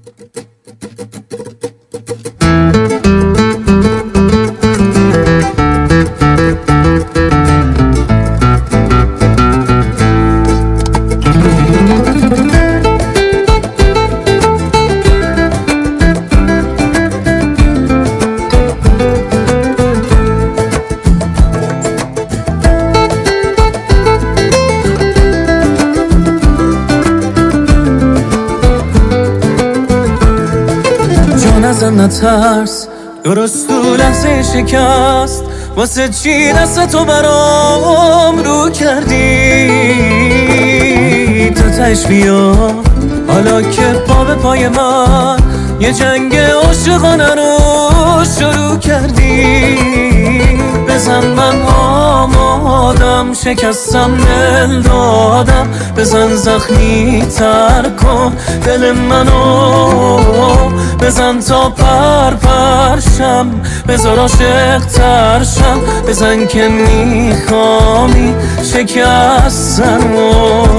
ازم نترس، درست تو لحظه شکست واسه چی دست تو برام رو کردی؟ تا تش بیا حالا که پا به پای من یه جنگ عاشقانه رو شروع کردی. بزن من آمادم، شکستم دل دادم، بزن زخمی تر کن دل منو، بزن تا پرشم، بذار عاشق ترشم، بزن که میخوامی شکستنو.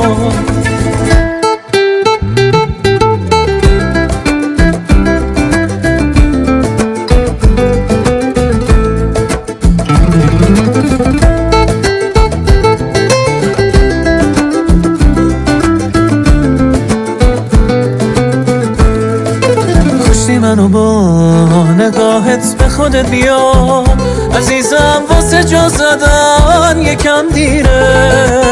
منو با نگاهت به خودت بیا عزیزم، واسه جا زدن یکم دیره.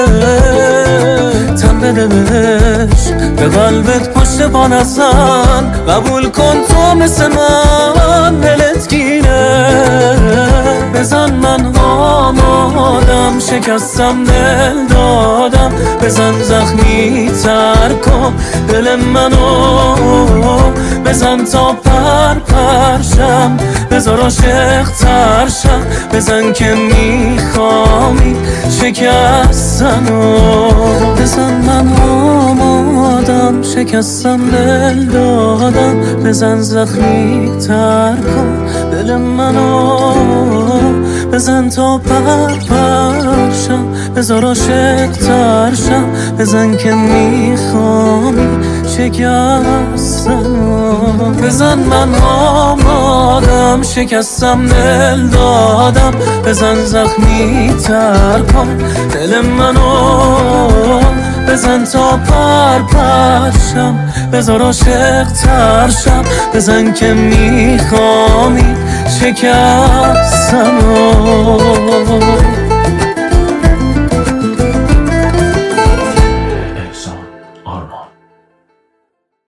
تن بده بهش، به قلبت پشت پا نزن، قبول کن تو مثل من دلت گیره. بزن من آمادم، شکستم دل دادم، بزن زخمی تر کن دل منو، بزن تا پرشم، بذار عاشق ترشم، بزن که میخوامی شکستنو. بزن من آمادم، شکستم دل دادم، بزن زخمی تر کن دل منو، بزن تا پرشم، بذار عاشق ترشم، بزن که میخوامی شکستنو. بزن من آمادم، شکستم دل دادم، بزن زخمی تر کن دل منو، بزن تا پرشم، بذار عاشق ترشم، بزن که میخوامی شکستنو.